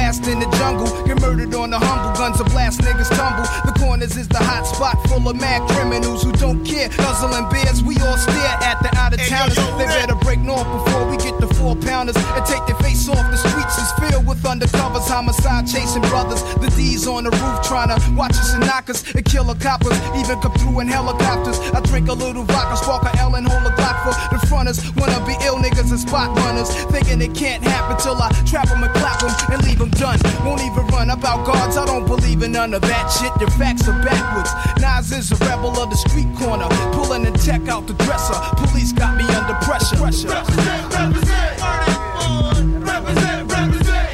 fast in the jungle, get murdered on the humble. Guns a blast, niggas tumble. The corners is the hot spot full of mad criminals who don't care. Guzzling beers, we all stare at the out-of-towners. They better break north before we get the 4-pounders and take their face off. The streets is filled with undercovers, homicide chasing brothers. The D's on the roof trying to watch us and knock us and kill the coppers. Even come through in helicopters. I drink a little vodka, spark a L and hold a Glock for the fronters. Wanna be ill niggas and spot runners, thinking it can't happen till I trap them and clap them and leave them done. Won't even run about guards, I don't believe in none of that shit. Your facts are backwards. Nas is a rebel of the street corner, pulling the tech out the dresser. Police got me under pressure. Represent, represent, represent, represent.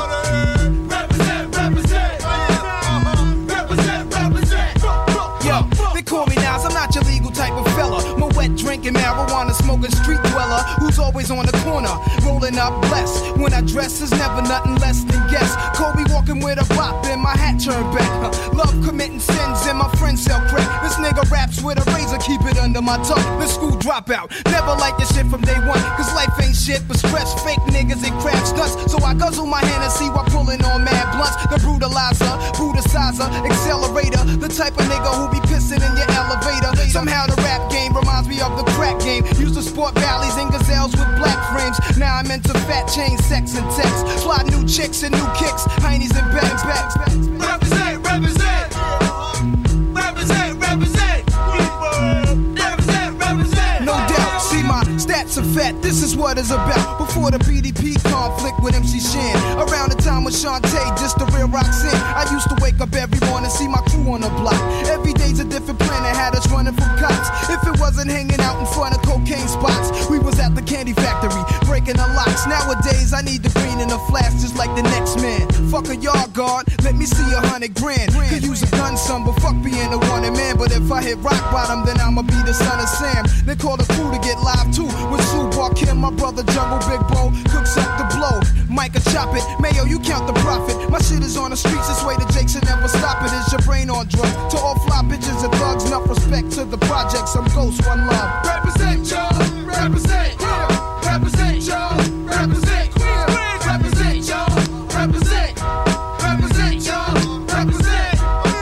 Call me Nas, I'm not your legal type of fella. My wet drinking, marijuana smoking street dweller who's always on the corner, rolling up blessed. When I dress, is never nothing less than guess. Kobe walking with a bop and my hat turned back. Love committing sins and my friends sell crack. This nigga raps with a razor, keep it under my tongue. The school dropout, never like this shit from day one. Cause life ain't shit but stress, fake niggas and crab stunts. So I guzzle my Hennessy while pulling on mad blunts. The brutalizer, brutalizer, accelerator. The type of nigga who be pissing in your elevator. Somehow the rap game reminds me of the crack game. Used to sport valleys and gazelles with black frames. Now I'm into fat chains, sex and text. Fly new chicks and new kicks, heinies and bags. Represent, represent. Represent, represent. Represent, represent. No doubt, see my stats are fat, this is what it's about. Before the PDP conflict with MC Shan, around the time with Shantae, just the real Roxanne. I used to wake up every morning, see my crew on the block. Every day's a different plan that had us running from cops. If it wasn't hanging out in front of cocaine spots, we was at the candy factory, breaking the locks. Nowadays, I need the green in the flash just like the next man. Fuck a yard guard, let me see 100 grand. Could use a gun, son, but fuck being a wanted man. But if I hit rock bottom, then I'ma be the son of Sam. They call the crew to get live too, with Sue Barkim, my brother Jungle Big Bo, cooks up the blow. Micah chop it, Mayo, you count the profit. My shit is on the streets, this way the Jakes should never stop it. Is your brain on drugs? To all fly bitches and thugs, enough respect to the projects. I'm Ghost, one love. Represent, y'all, represent, represent, y'all, represent, represent, y'all, represent, represent, y'all, represent.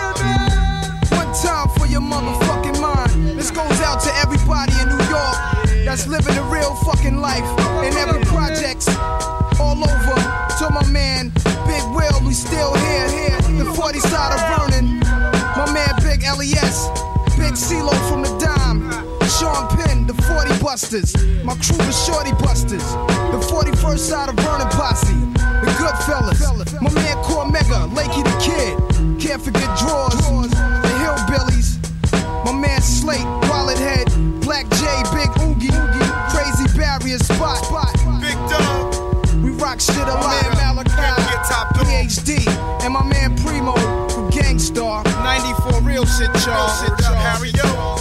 One time for your motherfucking mind. This goes out to everybody in New York that's living a real fucking life. In every projects, all over. To my man, Big Will, we still here. The 40 side of Vernon. My man, Big LES. Big CeeLo from the Dime. Sean Penn, the 40 Busters. My crew, the Shorty Busters. The 41st side of Vernon Posse. The Goodfellas. My man, Cormega, Lakey the Kid. Can't forget Drawers. The Hillbillies. My man, Slate, Wallet Head. Black J, Big Oogie. Crazy Barrier Spot. Big Dub. We rock shit a lot. My man Malachi, PhD. And my man Primo from Gangstar. 94 real shit, y'all. Harry, yo.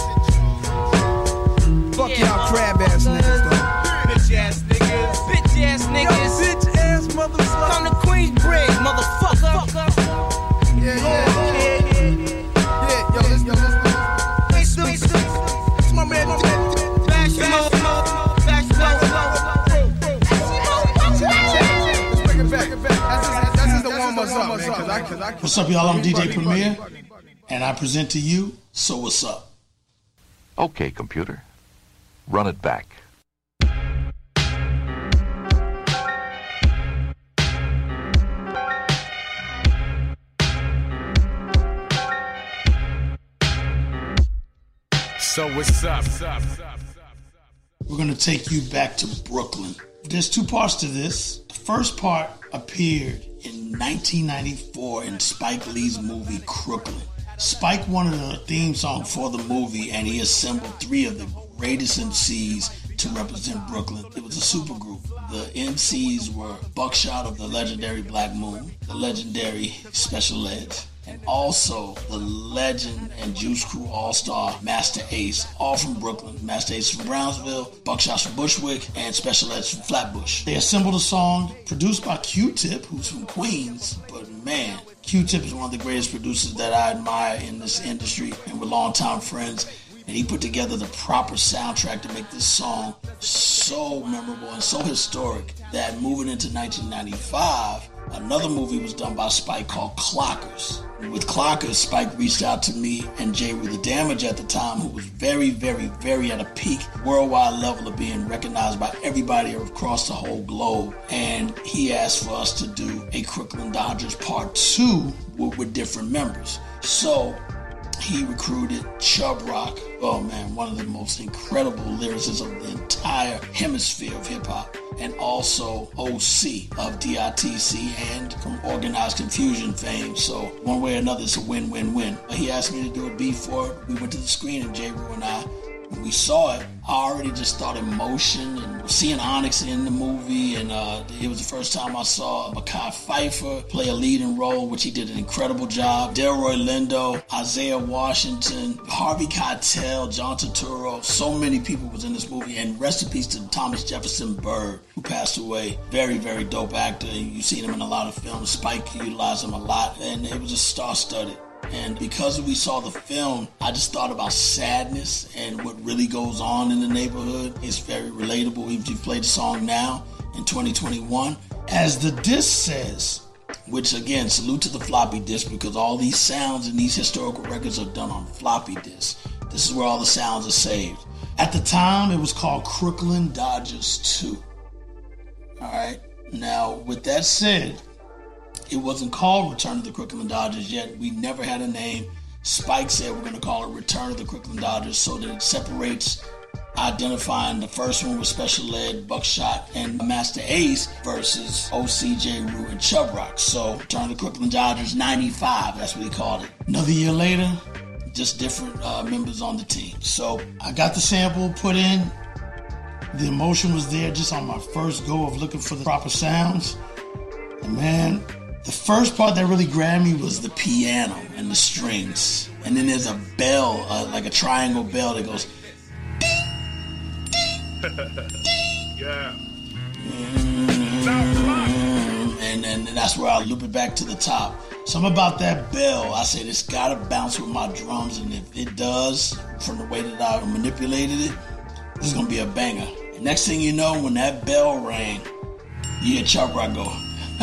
Fuck y'all crab ass niggas, though. Bitch ass niggas. Bitch ass niggas. Yo, bitch ass motherfucker. Come to Queensbridge, motherfucker. Yeah. Yo, listen. It's my man. Bash him up. Bash him up. Let's bring it back. That's just the warm-up, man. What's up, y'all? I'm DJ Premier, and I present to you So What's Up. Okay, computer. Run it back. So what's up? We're going to take you back to Brooklyn. There's two parts to this. The first part appeared in 1994 in Spike Lee's movie Crooklyn. Spike wanted a theme song for the movie, and he assembled three of the greatest MCs to represent Brooklyn. It was a supergroup. The MCs were Buckshot of the legendary Black Moon, the legendary Special Ed, and also the legend and Juice Crew All-Star Master Ace, all from Brooklyn. Master Ace from Brownsville, Buckshot's from Bushwick, and Special Ed's from Flatbush. They assembled a song produced by Q-Tip, who's from Queens, but man, Q-Tip is one of the greatest producers that I admire in this industry, and we're longtime friends. And he put together the proper soundtrack to make this song so memorable and so historic that moving into 1995, Another movie was done by Spike called Clockers. With Clockers, Spike reached out to me and J. Rue the Damage at the time, who was very, very, very at a peak worldwide level of being recognized by everybody across the whole globe. And he asked for us to do a Crooklyn Dodgers Part 2 with different members. So he recruited Chubb Rock, oh man, one of the most incredible lyricists of the entire hemisphere of hip-hop, and also OC of DITC and from Organized Confusion fame. So one way or another, it's a win-win-win. He asked me to do a beat for it. We went to the screening, J. Rue and I. When we saw it, I already just thought emotion and seeing Onyx in the movie, and it was the first time I saw Mekhi Phifer play a leading role, which he did an incredible job. Delroy Lindo, Isaiah Washington, Harvey Keitel, John Turturro, so many people was in this movie, and rest in peace to Thomas Jefferson Byrd, who passed away. Very, very dope actor. You've seen him in a lot of films. Spike utilized him a lot, and it was just star-studded. And because we saw the film, I just thought about sadness and what really goes on in the neighborhood. It's very relatable, even if you play the song now in 2021. As the disc says, which again, salute to the floppy disk, because all these sounds and these historical records are done on floppy disks. This is where all the sounds are saved. At the time, it was called Crooklyn Dodgers 2. All right. Now, with that said, it wasn't called Return of the Crooklyn Dodgers yet. We never had a name. Spike said we're going to call it Return of the Crooklyn Dodgers so that it separates, identifying the first one with Special Ed, Buckshot, and Master Ace versus OC, J. Rue, and Chubb Rock. So Return of the Crooklyn Dodgers 95, that's what he called it. Another year later, just different members on the team. So I got the sample put in. The emotion was there just on my first go of looking for the proper sounds. And man, the first part that really grabbed me was the piano and the strings. And then there's a bell, like a triangle bell that goes ding, ding, ding. Yeah. And that's where I loop it back to the top. Something about that bell, I said it's gotta bounce with my drums, and if it does, from the way that I manipulated it, this is gonna be a banger. And next thing you know, when that bell rang, you hear Chubb Rock go,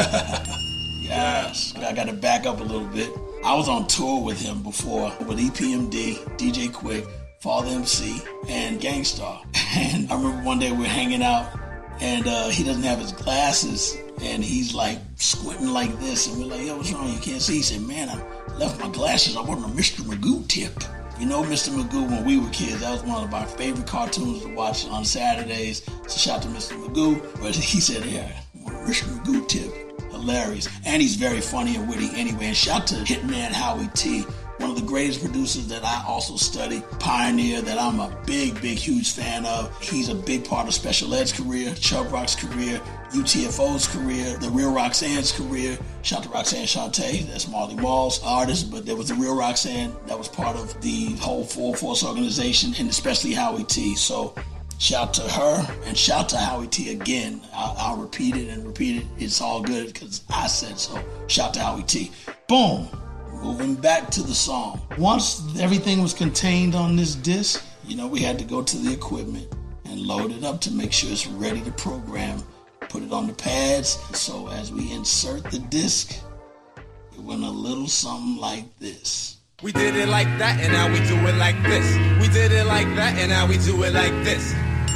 yes. I got to back up a little bit. I was on tour with him before with EPMD, DJ Quick, Father MC, and Gang Starr. And I remember one day we were hanging out, and he doesn't have his glasses, and he's like squinting like this, and we're like, yo, what's wrong? You can't see. He said, man, I left my glasses. I want a Mr. Magoo tip. You know Mr. Magoo, when we were kids, that was one of our favorite cartoons to watch on Saturdays. So shout out to Mr. Magoo. But he said, yeah, I want a Mr. Magoo tip. Hilarious. And he's very funny and witty anyway. And shout to Hitman Howie T, one of the greatest producers that I also study, Pioneer, that I'm a big, huge fan of. He's a big part of Special Ed's career, Chubb Rock's career, UTFO's career, the Real Roxanne's career. Shout to Roxanne Shante, that's Marley Marl's artist, but there was the Real Roxanne that was part of the whole Full Force organization, and especially Howie T. So shout to her, and shout to Howie T again. I'll repeat it and repeat it. It's all good because I said so. Shout to Howie T. Boom. Moving back to the song. Once everything was contained on this disc, we had to go to the equipment and load it up to make sure it's ready to program. Put it on the pads. So as we insert the disc, it went a little something like this. We did it like that, and now we do it like this. We did it like that, and now we do it like this.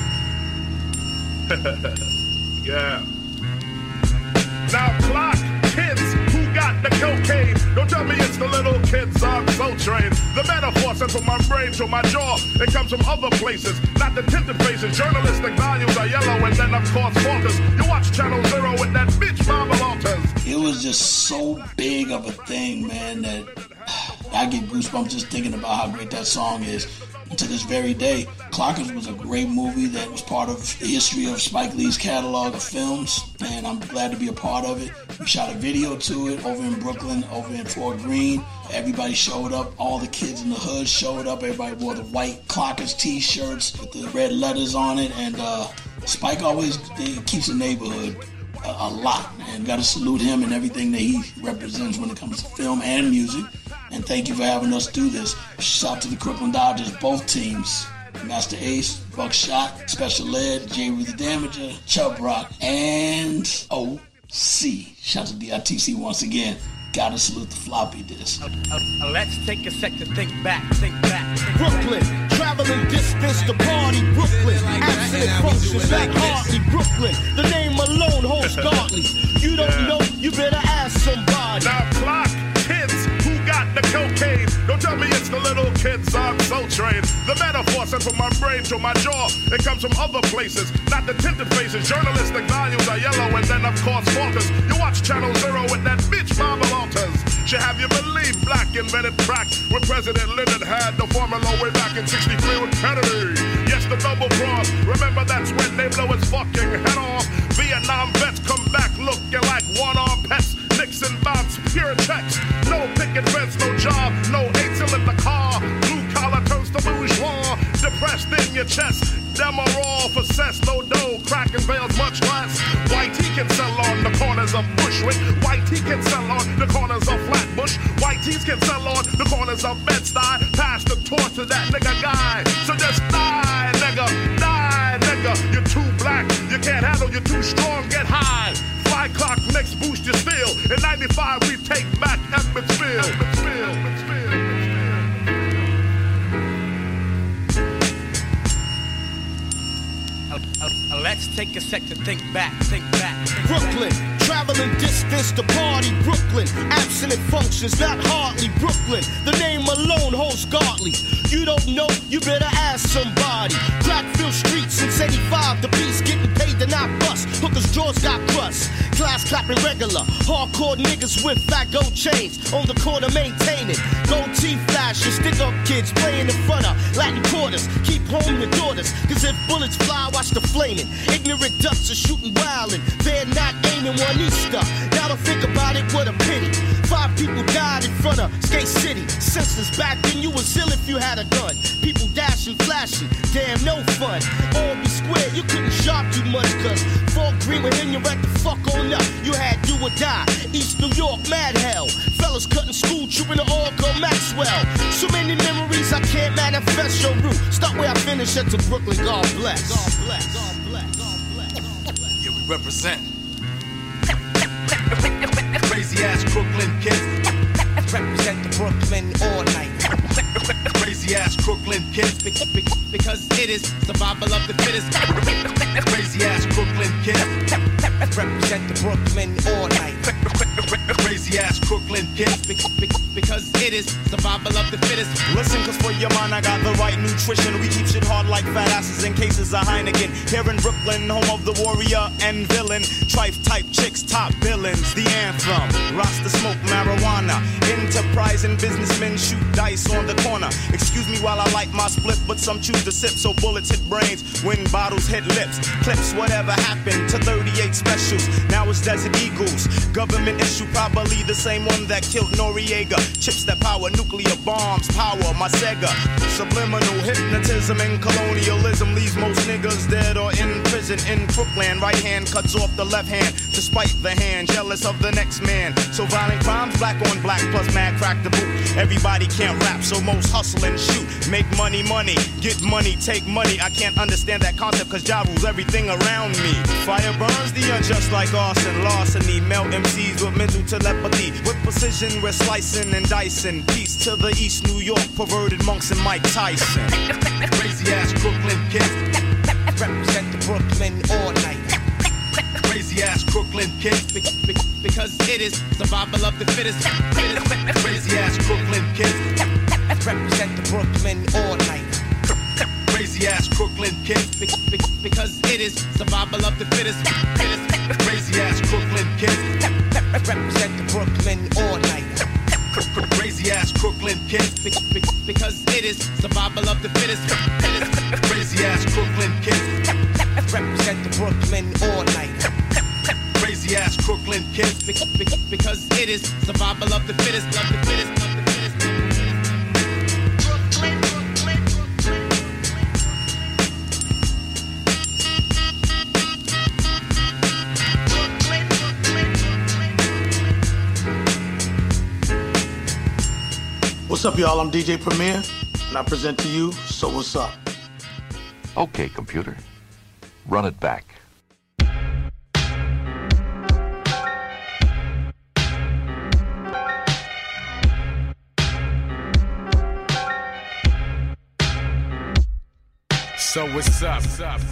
Yeah. Now clock, kids, who got the cocaine? Don't tell me it's the little kids on Soul Train. The metaphor sent from my brain to my jaw. It comes from other places, not the tinted faces. Journalistic values are yellow, and then of course falters. You watch Channel Zero with that bitch Mama Walters. It was just so big of a thing, man, that I get goosebumps just thinking about how great that song is. And to this very day, Clockers was a great movie that was part of the history of Spike Lee's catalog of films, and I'm glad to be a part of it. We shot a video to it over in Brooklyn, over in Fort Greene. Everybody showed up. All the kids in the hood showed up. Everybody wore the white Clockers t-shirts with the red letters on it, and Spike always keeps the neighborhood a lot, and got to salute him and everything that he represents when it comes to film and music. And thank you for having us do this. Shout out to the Crooklyn Dodgers, both teams. Master Ace, Buckshot, Special Ed, J. Rue the Damager, Chubb Rock, and OC. C. Shout out to DITC once again. Gotta salute the floppy disk. Let's take a sec to think back. Brooklyn, traveling distance to party. Brooklyn, absent functions back hardly. Brooklyn, the name alone holds godly. You don't know, you better ask somebody. Now clock, kids, who got the cocaine? Don't tell me it's the little kids on Soul Train. The metaphor sent from my brain to my jaw. It comes from other places, not the tinted faces. Journalistic values are yellow, and then of course falters. You watch Channel Zero with that bitch Mama Walters. She have you believe black invented crack when President Lyndon had the formula way back in 63 with Kennedy. Yes, the double cross. Remember that's when they blow his fucking head off. Vietnam vets come back looking like one-armed pets. Nixon bounce, pure checks. No picket fence, no job, no eight-cylinder car. Blue collar turns to bourgeois. Depressed in your chest. Them are all for cess, no dough. Crack and veils much less. White tea can sell on the corners of Bushwick. White tea can sell on the corners of Flatbush. White teas can sell on the corners of Bed-Stuy. Pass the torch to that nigga guy. So just die, nigga. Die, nigga. You're too black. You can't handle, you're too strong. Get high. Fly clock, next boost your steel. In 95, we take back Edmondsville. Let's take a sec to think back. Brooklyn, traveling distance to party. Brooklyn, absent functions, not hardly. Brooklyn, the name alone holds godly. You don't know, you better ask somebody. Crackfield streets since 85, the beats getting paid to not bust. Hookers' jaws got crust. Class clapping regular. Hardcore niggas with fat gold chains. On the corner maintaining. Gold teeth flashing. Stick up kids playing in front of Latin quarters. Keep home your daughters. Cause if bullets fly, watch the flaming. Ignorant ducks are shooting wildin'. They're not aiming one Easter. Now to think about it, what a pity. 5 people died in front of Skate City. Senseless back then, you was ill if you had a gun. People dashing, flashing, damn no fun. Albee Square, you couldn't shop too much, cause Fort Greene with him, you right the fuck on up. You had do or die. East New York, mad hell. Fellas cutting school, trooping to Oracle Maxwell. So many memories, I can't manifest your route. Start where I finish, at to Brooklyn, God bless. God bless. God bless. God bless. Yeah, we represent. Crazy ass Brooklyn kids. Represent the Brooklyn all night. Crazy ass Brooklyn kids. Because it is survival of the fittest. Crazy ass Brooklyn kids. Represent the Brooklyn all night. Crazy ass Brooklyn kids. Because it is survival of the fittest. Listen, cause for your mind I got the right nutrition. We keep shit hard like fat asses in cases of Heineken. Here in Brooklyn, home of the warrior and villain. Trife type chicks, top villains. The anthem, Rasta smoke marijuana. Enterprising businessmen shoot dice on the corner. Excuse me while I light my split, but some choose to sip. So bullets hit brains when bottles hit lips. Clips, whatever happened to 38 specials. Now it's Desert Eagles. Government issue, probably the same one that killed Noriega. Chips that power nuclear bombs, power my Sega. Subliminal hypnotism and colonialism leaves most niggas dead or in prison in Brooklyn. Right hand cuts off the left hand to spite the hand, jealous of the next man. So violent crimes, black on black, plus mad crack the boot. Everybody can't rap, so most hustle and shoot. Make money, money, get money, take money. I can't understand that concept, cause Ja rules everything around me. Fire burns the unjust like arson, larceny. Melt MCs with mental telepathy. With precision, we're slicing and dicing. Peace to the East New York, perverted monks and Mike Tyson. Crazy ass Brooklyn kids. Represent the Brooklyn all night. Crazy ass Brooklyn kids. Because it is survival of the fittest. Crazy ass Brooklyn kids. Represent the Brooklyn all night. Crazy ass Brooklyn kids. Because it is survival of the fittest. Crazy ass Brooklyn kids. Represent the Brooklyn all night. Crazy ass Brooklyn kids. Because it is survival of the fittest. Crazy ass Brooklyn kids. Represent the Brooklyn all night. Crazy ass Brooklyn kids. Because it is survival of the fittest. Of the fittest. Of the fittest. What's up, y'all? I'm DJ Premier, and I present to you So What's Up. Okay, computer. Run it back. So what's up?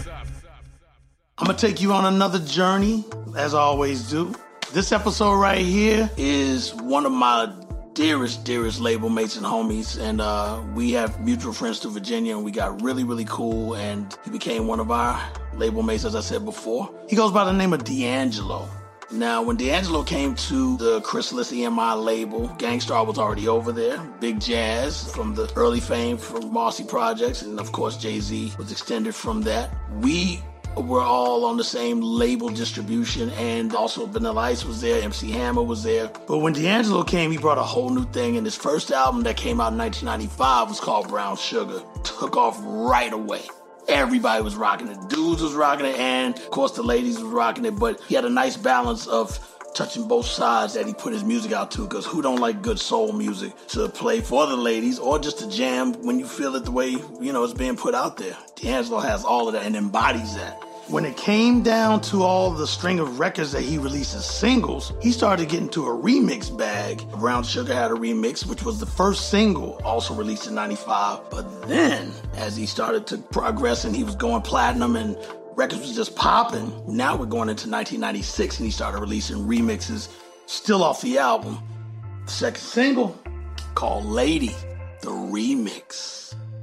I'm going to take you on another journey, as I always do. This episode right here is one of my dearest label mates and homies, and we have mutual friends to Virginia, and we got really cool, and he became one of our label mates, as I said before. He goes by the name of D'Angelo. Now, when D'Angelo came to the Chrysalis EMI label, Gang Starr was already over there. Big Jazz from the early fame from Marcy Projects, and of course Jay-Z was extended from that. We were all on the same label distribution, and also Vanilla Ice was there, MC Hammer was there. But when D'Angelo came, he brought a whole new thing, and his first album that came out in 1995 was called Brown Sugar. Took off right away. Everybody was rocking it. Dudes was rocking it, and of course the ladies was rocking it, but he had a nice balance of touching both sides that he put his music out to, because who don't like good soul music to play for the ladies or just to jam when you feel it the way, it's being put out there. D'Angelo has all of that and embodies that. When it came down to all the string of records that he released as singles, he started getting to a remix bag. Brown Sugar had a remix, which was the first single, also released in 95. But then, as he started to progress and he was going platinum and records was just popping, now we're going into 1996 and he started releasing remixes still off the album. The second single, called Lady, the remix.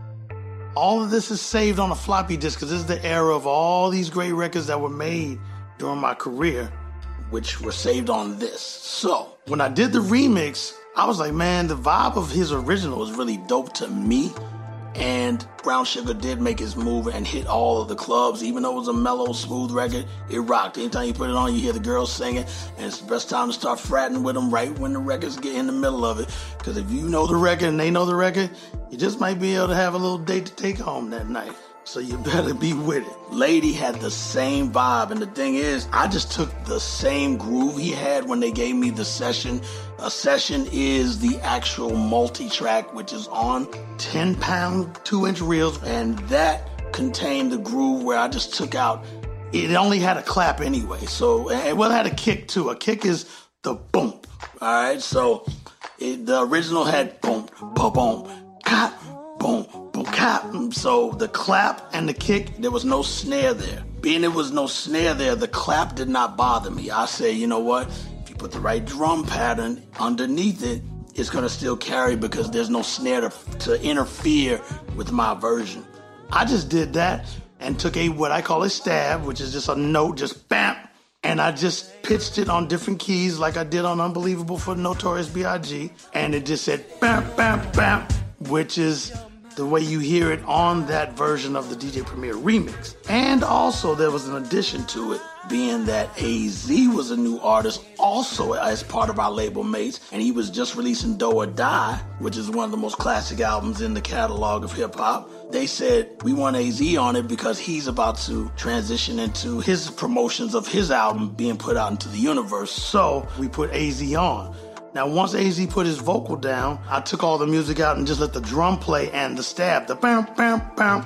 All of this is saved on a floppy disk because this is the era of all these great records that were made during my career, which were saved on this. So when I did the remix, I was like, man, the vibe of his original is really dope to me. And Brown Sugar did make his move and hit all of the clubs. Even though it was a mellow, smooth record, it rocked. Anytime you put it on, you hear the girls singing, and it's the best time to start fratting with them right when the records get in the middle of it. Because if you know the record and they know the record, you just might be able to have a little date to take home that night. So you better be with it. Lady had the same vibe, and the thing is, I just took the same groove he had when they gave me the session. A session is the actual multi-track, which is on 10-pound, 2-inch reels, and that contained the groove where I just took out. It only had a clap anyway, so it had a kick too. A kick is the boom. All right, so the original had boom, boom, boom, clap, boom. So the clap and the kick, there was no snare there. Being there was no snare there, the clap did not bother me. I say, you know what? If you put the right drum pattern underneath it, it's going to still carry because there's no snare to interfere with my version. I just did that and took what I call a stab, which is just a note, just bam. And I just pitched it on different keys like I did on Unbelievable for Notorious B.I.G. And it just said bam, bam, bam, which is the way you hear it on that version of the DJ Premier remix. And also there was an addition to it, being that AZ was a new artist also as part of our label mates, and he was just releasing Do or Die, which is one of the most classic albums in the catalog of hip-hop. They said, we want AZ on it because he's about to transition into his promotions of his album being put out into the universe. So we put AZ on. Now, once AZ put his vocal down, I took all the music out and just let the drum play and the stab, the bam, bam, bam.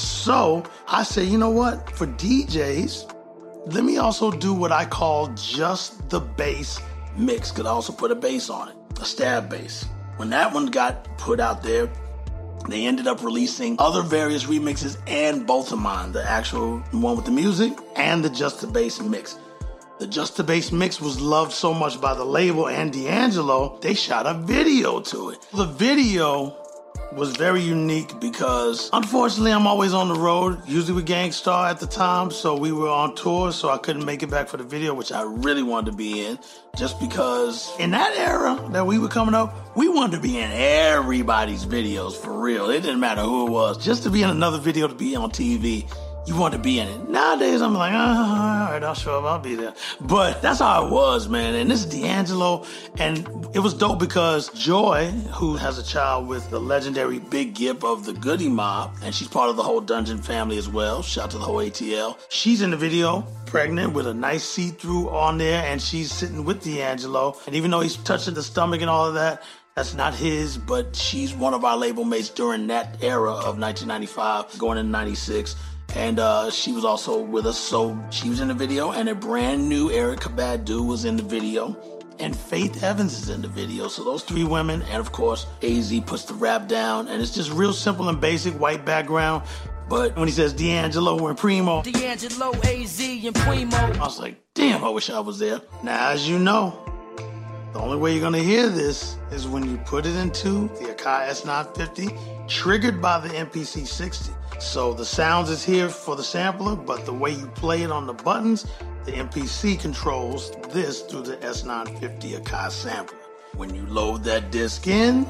So I said, you know what? For DJs, let me also do what I call just the bass mix, because I also put a bass on it, a stab bass. When that one got put out there, they ended up releasing other various remixes and both of mine, the actual one with the music and the just the bass mix. The Just the Bass mix was loved so much by the label and D'Angelo, they shot a video to it. The video was very unique because, unfortunately, I'm always on the road, usually with Gang Starr at the time, so we were on tour, so I couldn't make it back for the video, which I really wanted to be in, just because in that era that we were coming up, we wanted to be in everybody's videos, for real. It didn't matter who it was. Just to be in another video, to be on TV, you want to be in it. Nowadays, I'm like, all right, I'll show up, I'll be there. But that's how it was, man. And this is D'Angelo, and it was dope because Joy, who has a child with the legendary Big Gip of the Goody Mob, and she's part of the whole Dungeon family as well. Shout out to the whole ATL. She's in the video, pregnant with a nice see-through on there, and she's sitting with D'Angelo. And even though he's touching the stomach and all of that, that's not his, but she's one of our label mates during that era of 1995, going into 96. And she was also with us, so she was in the video, and a brand new Erykah Badu was in the video, and Faith Evans is in the video. So those three women, and of course, AZ puts the rap down, and it's just real simple and basic, white background, But when he says D'Angelo and Primo, D'Angelo, AZ, and Primo, I was like, damn, I wish I was there. Now, as you know, the only way you're going to hear this is when you put it into the Akai S950, triggered by the MPC 60. So the sounds is here for the sampler, but the way you play it on the buttons, the MPC controls this through the S950 Akai sampler. When you load that disc in,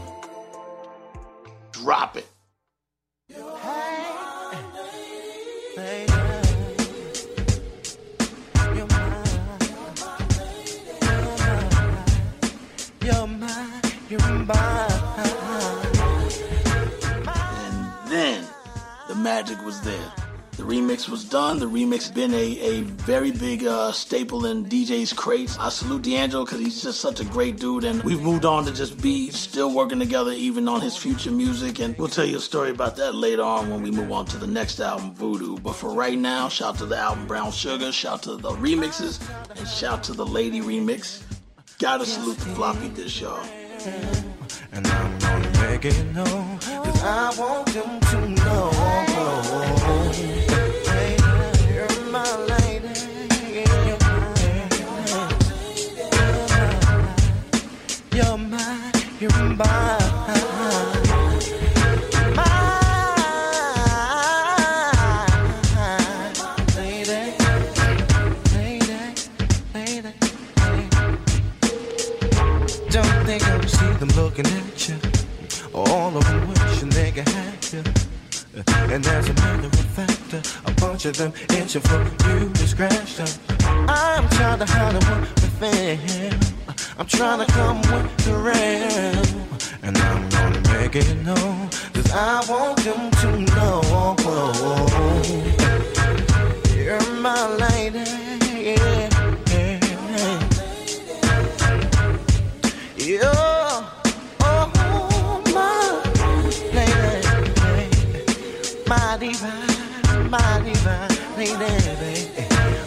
drop it. And then the magic was there. The remix was done. The remix been a very big staple in DJ's crates. I salute D'Angelo because he's just such a great dude, and we've moved on to just be still working together even on his future music, and we'll tell you a story about that later on when we move on to the next album, Voodoo. But for right now, shout to the album Brown Sugar, shout to the remixes, and shout to the Lady remix. Gotta salute the floppy disk, y'all. And I'm gonna make it known, 'cause I want them to know. Hey, you're my lady. You're my Don't think I see them looking at you. All of them wishing they could have you. And as a matter of fact, a bunch of them itching for you to scratch them. I'm trying to hide with them. I'm trying to come with the rain. And I'm gonna make it known, 'cause I want them to know. You're my lady. You're, oh, my lady, my divine lady, baby.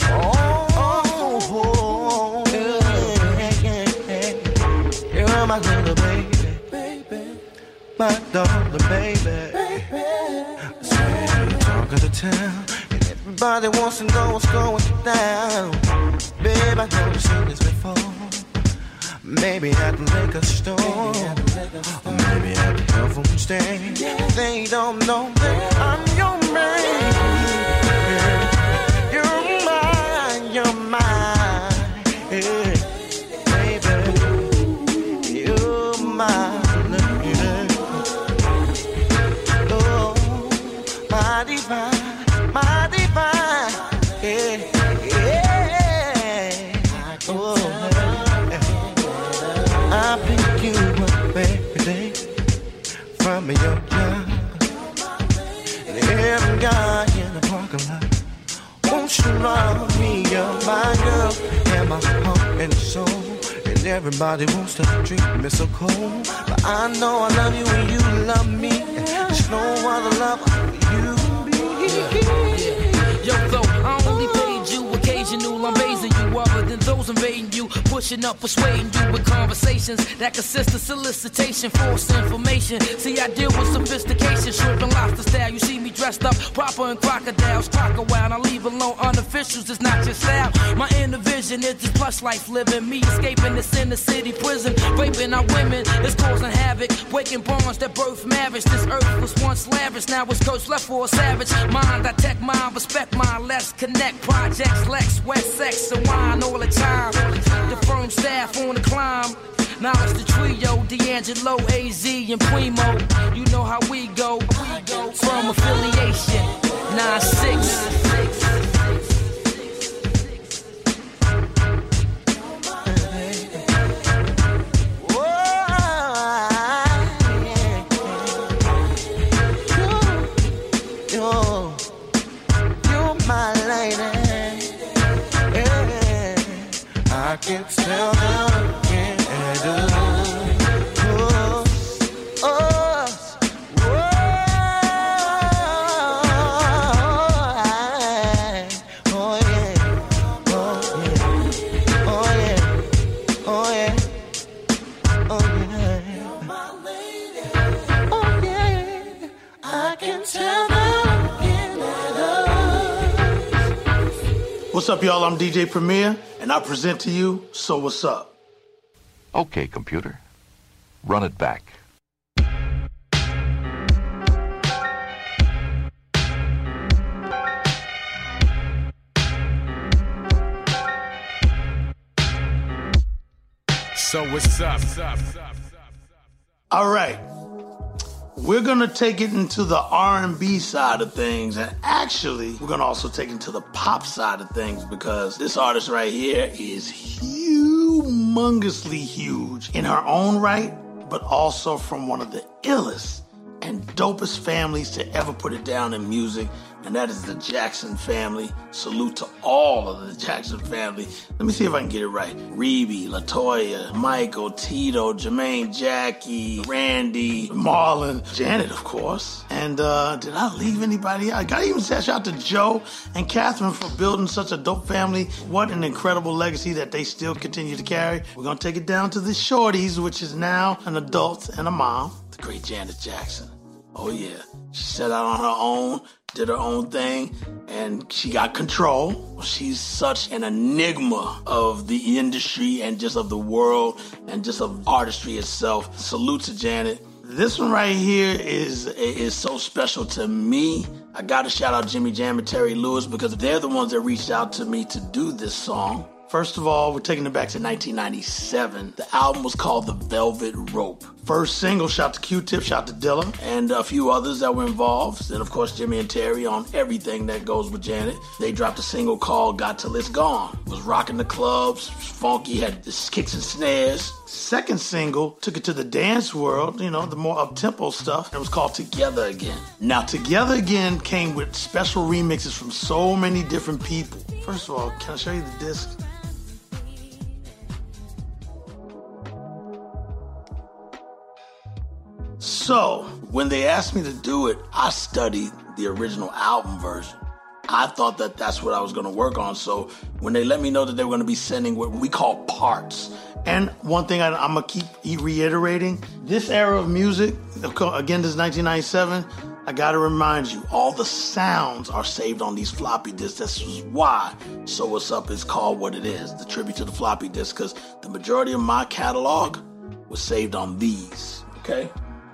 Oh, yeah. You're my little baby, my darling baby. I swear you're talk of the town, and everybody wants to know what's going down. Babe, I know you've seen this before. Maybe at the liquor store, or maybe at the health food stand. They don't know that I'm your man. You're mine, yeah, baby. You're mine, lady. Oh, my divine, yeah. Oh. I pick you up every day from your job, and every guy in the parking lot wants to love me. You're my girl, and my heart and soul, and everybody wants to treat me so cold. But I know I love you and you love me. There's no other love for you. Yo, though I only paid you occasional, I'm raising you other than those invading you, pushing up, persuading you with conversations that consist of solicitation, false information. See, I deal with sophistication, shrimp and lobster style. You see me dressed up proper in crocodiles, crocodile. I leave alone unofficials, it's not your style. My inner vision is this plush life living, me escaping this inner city prison, raping our women, it's causing havoc, breaking bonds that birth marriage. This earth was once lavish, now it's cursed, left for a savage mind. I tech mine, respect mine, let's connect. Projects, Lex, wet sex and wine all the time. The firm staff on the climb. Now it's the trio, D'Angelo, AZ, and Primo. You know how we go. From affiliation, 9-6. I can't tell them again. I can tell them again. What's up, y'all? I'm DJ Premier, and I present to you So What's Up. Okay, computer. Run it back. So what's up? All right. We're going to take it into the R&B side of things, and actually, we're going to also take it to the pop side of things, because this artist right here is humongously huge in her own right, but also from one of the illest and dopest families to ever put it down in music, and that is the Jackson family. Salute to all of the Jackson family. Let me see if I can get it right. Rebe, LaToya, Michael, Tito, Jermaine, Jackie, Randy, Marlon, Janet, of course. And did I leave anybody out? I gotta even say shout out to Joe and Catherine for building such a dope family. What an incredible legacy that they still continue to carry. We're gonna take it down to the shorties, which is now an adult and a mom, the great Janet Jackson. Oh yeah, she set out on her own, did her own thing, and she got control. She's such an enigma of the industry and just of the world and just of artistry itself. Salute to Janet. This one right here is so special to me. I gotta shout out Jimmy Jam and Terry Lewis, because they're the ones that reached out to me to do this song. First of all, we're taking it back to 1997. The album was called The Velvet Rope. First single, shout to Q-Tip, shout to Dilla, and a few others that were involved. And of course, Jimmy and Terry on everything that goes with Janet. They dropped a single called Got Till It's Gone. It was rocking the clubs, funky, had the kicks and snares. Second single took it to the dance world, you know, the more up-tempo stuff. It was called Together Again. Now, Together Again came with special remixes from so many different people. First of all, can I show you the disc? So, when they asked me to do it, I studied the original album version. I thought that that's what I was going to work on. So, when they let me know that they were going to be sending what we call parts. And one thing I'm going to keep reiterating, this era of music, again, this is 1997, I got to remind you, all the sounds are saved on these floppy disks. This is why So What's Up is called what it is, the tribute to the floppy disk, because the majority of my catalog was saved on these, okay?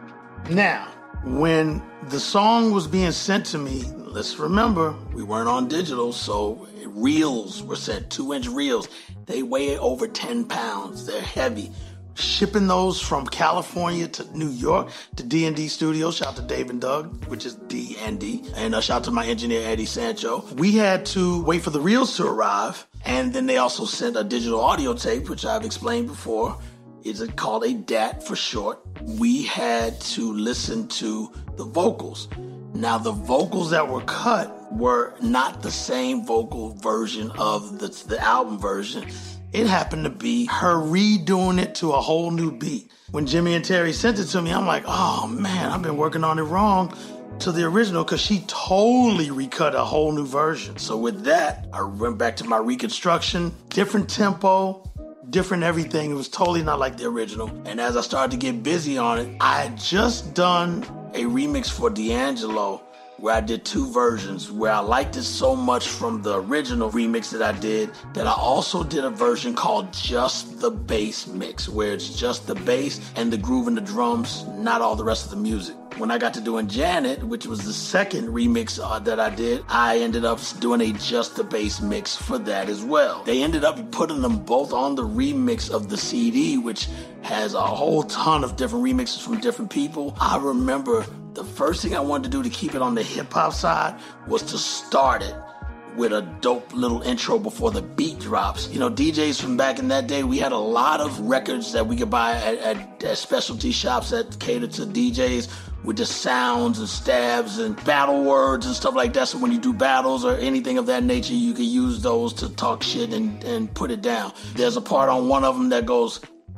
Now, when the song was being sent to me, let's remember, we weren't on digital, so reels were sent, 2-inch reels. They weigh over 10 pounds. They're heavy. Shipping those from California to New York to D&D Studios. Shout out to Dave and Doug, which is D&D. And shout out to my engineer, Eddie Sancho. We had to wait for the reels to arrive. And then they also sent a digital audio tape, which I've explained before. It's called a DAT for short. We had to listen to the vocals. Now, the vocals that were cut were not the same vocal version of the album version. It happened to be her redoing it to a whole new beat. When Jimmy and Terry sent it to me, I'm like, oh man, I've been working on it wrong to the original, because she totally recut a whole new version. So with that, I went back to my reconstruction, different tempo, different everything. It was totally not like the original. And as I started to get busy on it, I had just done a remix for D'Angelo where I did 2 versions, where I liked it so much from the original remix that I did, that I also did a version called Just the Bass Mix, where it's just the bass and the groove and the drums, not all the rest of the music. When I got to doing Janet, which was the second remix that I did, I ended up doing a Just the Bass mix for that as well. They ended up putting them both on the remix of the CD, which has a whole ton of different remixes from different people. I remember the first thing I wanted to do to keep it on the hip-hop side was to start it with a dope little intro before the beat drops. You know, DJs from back in that day, we had a lot of records that we could buy at specialty shops that catered to DJs with the sounds and stabs and battle words and stuff like that. So when you do battles or anything of that nature, you can use those to talk shit and put it down. There's a part on one of them that goes,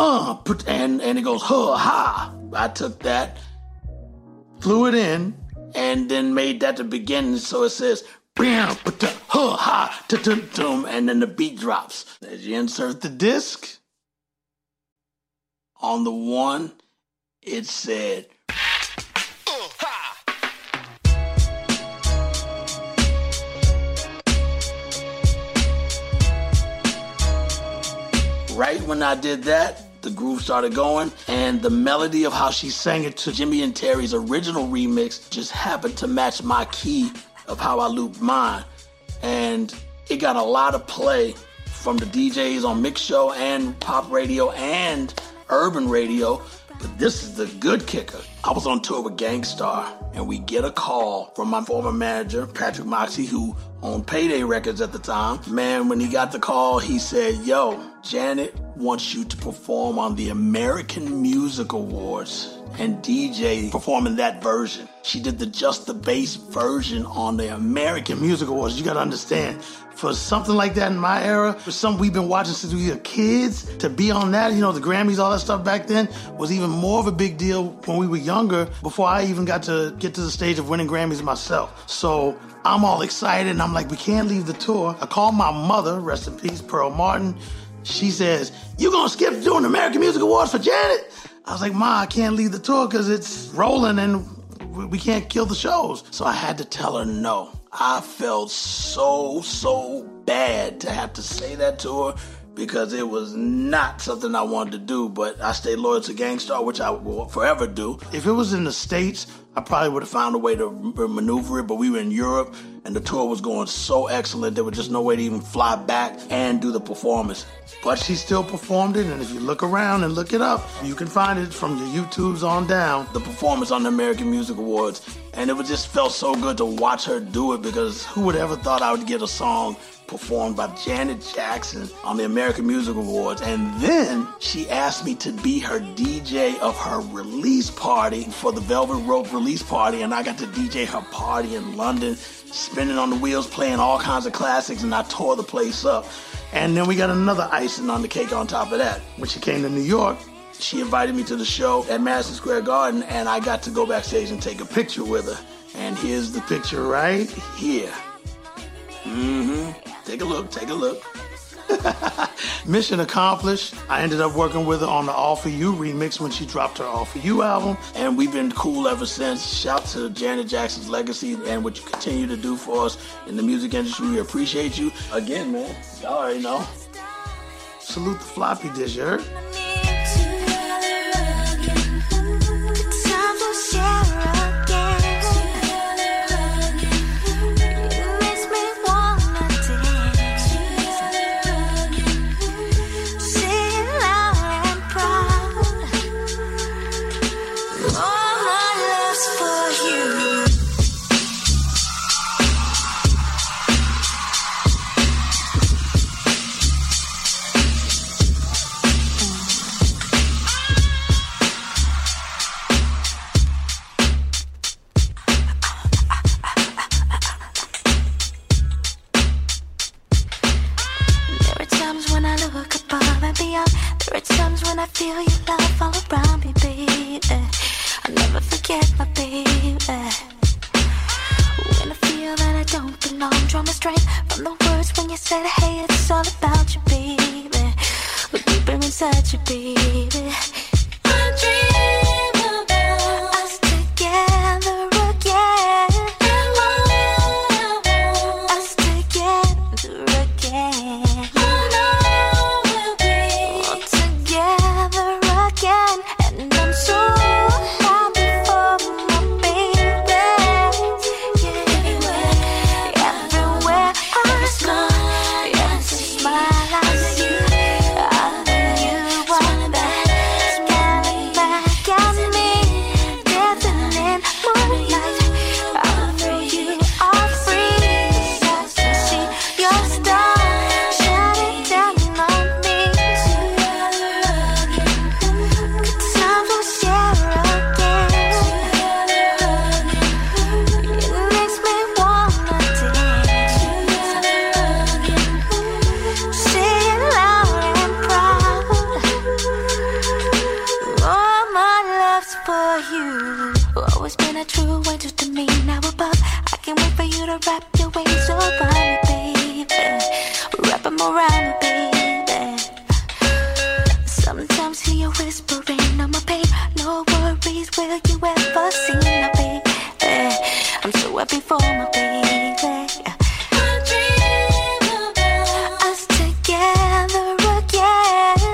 and it goes, huh, ha. I took that, flew it in, and then made that the beginning. So it says, and then the beat drops. As you insert the disc, on the one, it said, Right when I did that, the groove started going, and the melody of how she sang it to Jimmy and Terry's original remix just happened to match my key of how I looped mine. And it got a lot of play from the DJs on Mix Show and Pop Radio and Urban Radio. But this is the good kicker. I was on tour with Gang Starr, and we get a call from my former manager, Patrick Moxie, who owned Payday Records at the time. Man, when he got the call, he said, yo, Janet wants you to perform on the American Music Awards and DJ performing that version. She did the Just the Bass version on the American Music Awards. You got to understand, for something like that in my era, for something we've been watching since we were kids, to be on that, you know, the Grammys, all that stuff back then, was even more of a big deal when we were younger, before I even got to get to the stage of winning Grammys myself. So I'm all excited, and I'm like, we can't leave the tour. I called my mother, rest in peace, Pearl Martin. She says, you gonna skip doing the American Music Awards for Janet? I was like, Ma, I can't leave the tour because it's rolling and we can't kill the shows. So I had to tell her no. I felt so bad to have to say that to her because it was not something I wanted to do, but I stayed loyal to Gang Starr, which I will forever do. If it was in the States, I probably would have found a way to maneuver it, but we were in Europe and the tour was going so excellent, there was just no way to even fly back and do the performance. But she still performed it, and if you look around and look it up, you can find it from your YouTubes on down, the performance on the American Music Awards. And it just felt so good to watch her do it, because who would ever thought I would get a song performed by Janet Jackson on the American Music Awards. And then she asked me to be her DJ of her release party for the Velvet Rope release party, and I got to DJ her party in London, spinning on the wheels, playing all kinds of classics, and I tore the place up. And then we got another icing on the cake on top of that. When she came to New York, she invited me to the show at Madison Square Garden, and I got to go backstage and take a picture with her. And here's the picture right here. Take a look. Mission accomplished. I ended up working with her on the All For You remix when she dropped her All For You album, and we've been cool ever since. Shout to Janet Jackson's legacy and what you continue to do for us in the music industry. We appreciate you. Again, man, y'all already know. Salute the floppy dish, you heard? Together again.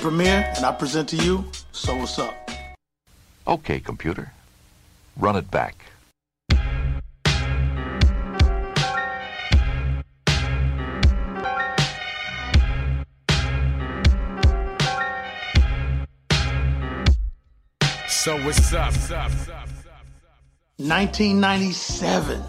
premiere, and I present to you So What's Up. Okay, computer. Run it back. So what's up? 1997.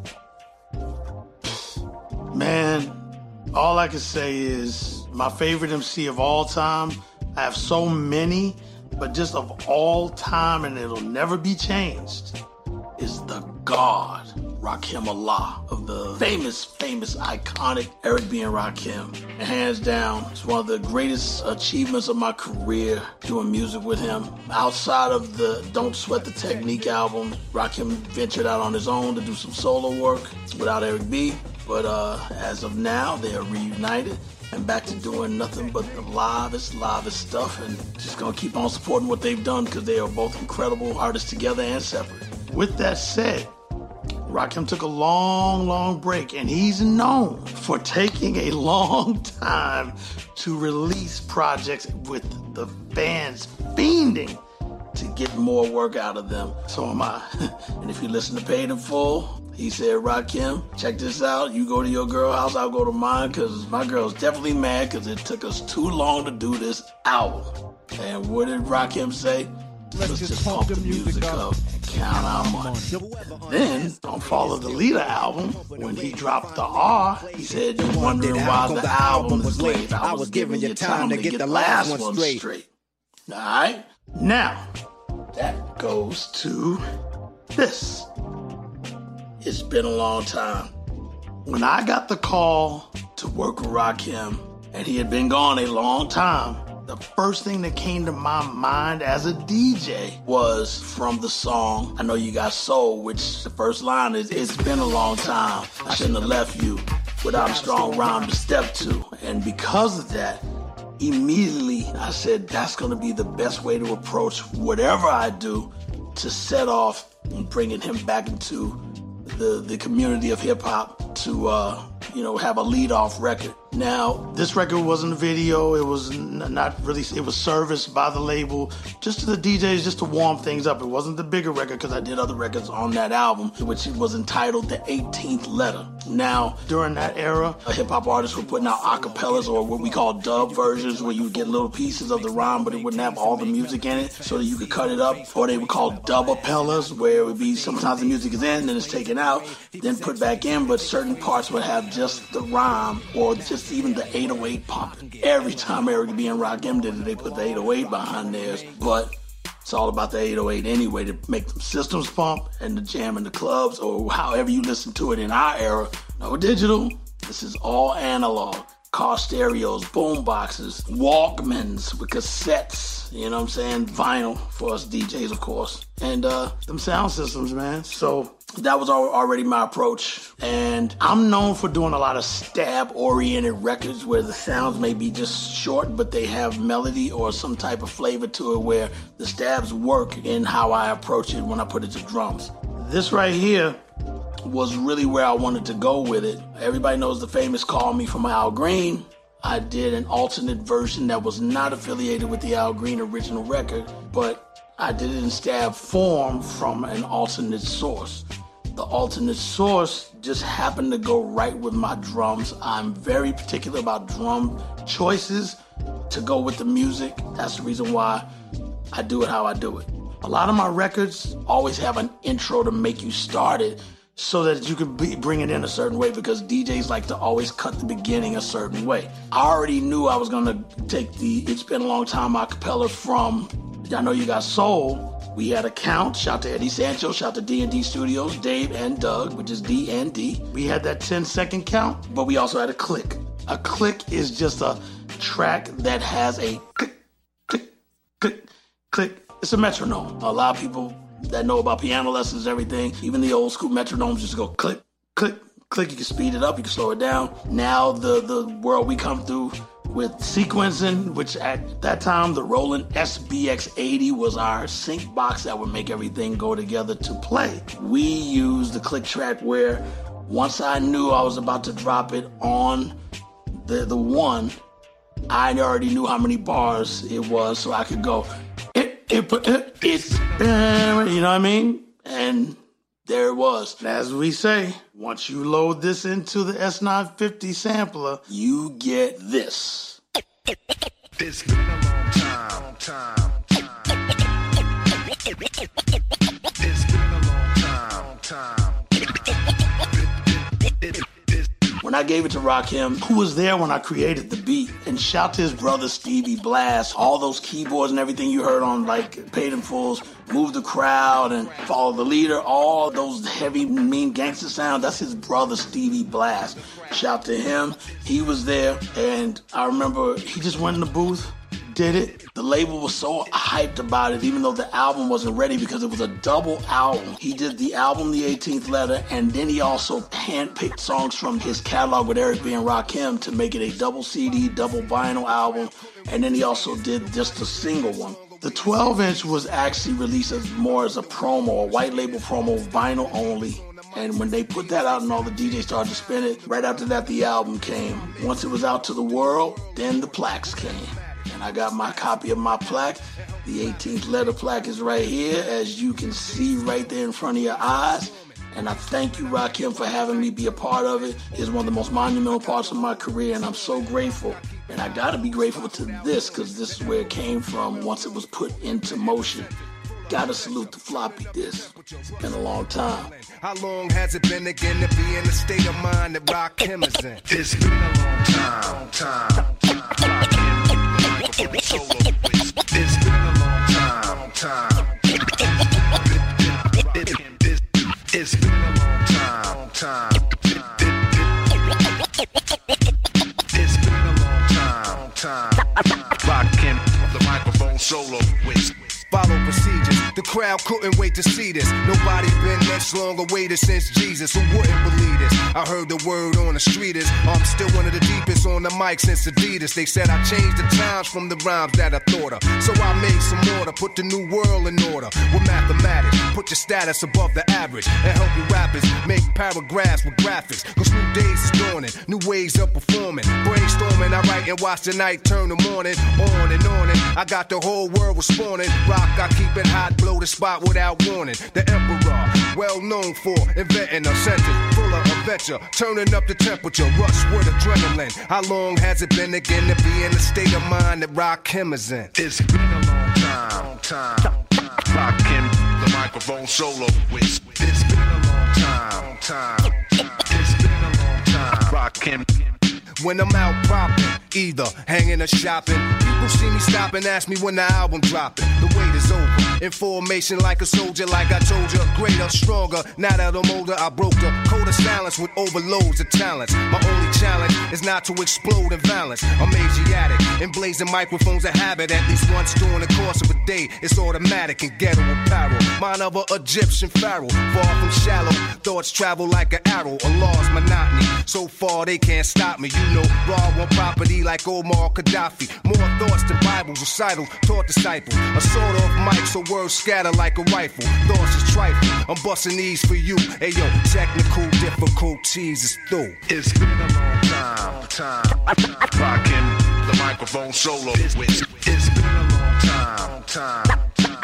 Man, all I can say is my favorite MC of all time. I have so many, but just of all time, and it'll never be changed, is the God, Rakim Allah, of the famous, iconic Eric B. and Rakim. And hands down, it's one of the greatest achievements of my career doing music with him. Outside of the Don't Sweat the Technique album, Rakim ventured out on his own to do some solo work without Eric B. But as of now, they are reunited and back to doing nothing but the livest stuff, and just gonna keep on supporting what they've done because they are both incredible artists together and separate. With that said, Rakim took a long break, and he's known for taking a long time to release projects with the fans fiending to get more work out of them. So am I. And if you listen to Paid in Full, he said, Rakim, check this out. You go to your girl house, I'll go to mine, because my girl's definitely mad because it took us too long to do this album. And what did Rakim say? Let's just pump the music up and count our money. And then, on Follow the Leader album, when he dropped the R, he said, you're wondering why the album is late. I was giving you time to get the last one straight. All right? Now, that goes to this. It's been a long time. When I got the call to work with Rakim, and he had been gone a long time, the first thing that came to my mind as a DJ was from the song I Know You Got Soul, which the first line is, it's been a long time. I shouldn't have left you without a strong rhyme to step to. And because of that, immediately I said, that's going to be the best way to approach whatever I do to set off and bringing him back into the community of hip-hop to, have a lead-off record. Now, this record wasn't a video. It was not really, it was serviced by the label, just to the DJs, just to warm things up. It wasn't the bigger record because I did other records on that album, which was entitled The 18th Letter. Now, during that era, hip-hop artists were putting out acapellas, or what we call dub versions, where you would get little pieces of the rhyme, but it wouldn't have all the music in it, so that you could cut it up. Or they would call dub-apellas, where it would be sometimes the music is in, then it's taken out, then put back in, but certain parts would have just the rhyme, or just even the 808 pumping. Every time Eric B. and Rakim did it, they put the 808 behind theirs, but it's all about the 808 anyway, to make them systems pump and the jam in the clubs, or however you listen to it in our era. No digital, this is all analog. Car stereos, boom boxes, Walkmans with cassettes, you know what I'm saying? Vinyl for us DJs, of course. And them sound systems, man. So that was already my approach. And I'm known for doing a lot of stab-oriented records where the sounds may be just short, but they have melody or some type of flavor to it, where the stabs work in how I approach it when I put it to drums. This right here was really where I wanted to go with it. Everybody knows the famous Call Me from Al Green. I did an alternate version that was not affiliated with the Al Green original record, but I did it in stab form from an alternate source. The alternate source just happened to go right with my drums. I'm very particular about drum choices to go with the music. That's the reason why I do it how I do it. A lot of my records always have an intro to make you start it, so that you can bring it in a certain way, because DJs like to always cut the beginning a certain way. I already knew I was going to take the It's Been a Long Time acapella from I Know You Got Soul. We had a count. Shout to Eddie Sancho. Shout to D&D Studios, Dave and Doug, which is D&D. We had that 10-second count, but we also had a click. A click is just a track that has a click, click, click, click. It's a metronome. A lot of people that know about piano lessons and everything, even the old school metronomes just go click, click, click. You can speed it up, you can slow it down. Now the world we come through with sequencing, which at that time the Roland SBX80 was our sync box that would make everything go together to play. We used the click track where once I knew I was about to drop it on the one, I already knew how many bars it was, so I could go, you know what I mean? And there it was. And as we say, once you load this into the S950 sampler, you get this. It's been a long time. It's been a long time. When I gave it to Rakim, who was there when I created the beat, and shout to his brother Stevie Blast, all those keyboards and everything you heard on like Paid in Fulls, Move the Crowd and Follow the Leader, all those heavy, mean gangster sound, that's his brother Stevie Blast. Shout to him, he was there, and I remember he just went in the booth, did it. The label was so hyped about it, even though the album wasn't ready because it was a double album. He did the album, The 18th Letter, and then he also handpicked songs from his catalog with Eric B. and Rakim to make it a double CD, double vinyl album, and then he also did just a single one. The 12-inch was actually released as more as a promo, a white label promo, vinyl only. And when they put that out and all the DJs started to spin it, right after that the album came. Once it was out to the world, then the plaques came. And I got my copy of my plaque. The 18th Letter plaque is right here, as you can see right there in front of your eyes. And I thank you, Rakim, for having me be a part of it. It's one of the most monumental parts of my career, and I'm so grateful. And I gotta be grateful to this, because this is where it came from once it was put into motion. Gotta salute the floppy disk. It's been a long time. How long has it been again to be in the state of mind that Rakim is in? It's been a long time. It's been a long time. It's been a long time. It's been a long time. Rakim, the microphone solo with. Follow procedures. The crowd couldn't wait to see this. Nobody been this long awaited since Jesus. Who wouldn't believe this? I heard the word on the street is I'm still one of the deepest on the mic since Adidas. They said I changed the times from the rhymes that I thought of. So I made some order, put the new world in order. With mathematics, put your status above the average. And help you rappers make paragraphs with graphics. Cause new days is dawning, new ways of performing. Brainstorming, I write and watch the night turn the morning. On and on and I got the whole world responding. I keep it hot, blow the spot without warning. The emperor, well known for inventing a sentence full of adventure, turning up the temperature, rush with adrenaline. How long has it been again to be in the state of mind that Rakim is in? It's been a long time. Rakim, the microphone solo with. It's been a long time. It's been a long time. Rakim. When I'm out popping, either hanging or shopping, people see me stop and ask me when the album dropping. The wait is over. In formation like a soldier, like I told you, greater, stronger. Now that I'm older, I broke the code of silence with overloads of talents. My only challenge is not to explode in violence. I'm Asiatic, and blazing microphones a habit. At least once during the course of a day, it's automatic and ghetto apparel. Mine of an Egyptian pharaoh, far from shallow. Thoughts travel like an arrow, a lost monotony. So far they can't stop me. You know, raw one property like Omar Gaddafi. More thoughts than Bibles, recitals, taught disciples. A sort of mic, so words scatter like a rifle. Thoughts is trifle, I'm busting these for you. Hey yo, technical difficulties is through. It's been a long time. Rakim, the microphone solo with. It's been a long time.